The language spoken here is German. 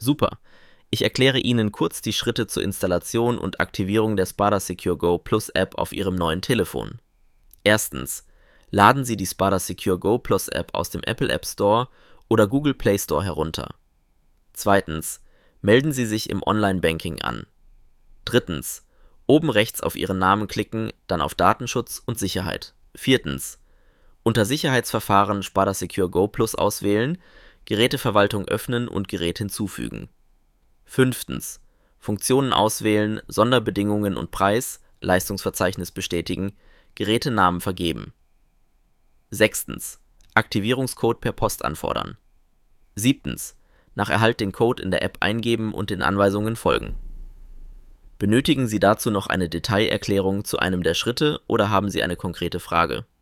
Super. Ich erkläre Ihnen kurz die Schritte zur Installation und Aktivierung der Spada Secure Go Plus App auf Ihrem neuen Telefon. Erstens. Laden Sie die Spada Secure Go Plus App aus dem Apple App Store oder Google Play Store herunter. Zweitens. Melden Sie sich im Online-Banking an. Drittens. Oben rechts auf Ihren Namen klicken, dann auf Datenschutz und Sicherheit. Viertens. Unter Sicherheitsverfahren Spada Secure Go Plus auswählen, Geräteverwaltung öffnen und Gerät hinzufügen. Fünftens. Funktionen auswählen, Sonderbedingungen und Preis, Leistungsverzeichnis bestätigen, Gerätenamen vergeben. Sechstens. Aktivierungscode per Post anfordern. Siebtens. Nach Erhalt den Code in der App eingeben und den Anweisungen folgen. Benötigen Sie dazu noch eine Detailerklärung zu einem der Schritte oder haben Sie eine konkrete Frage?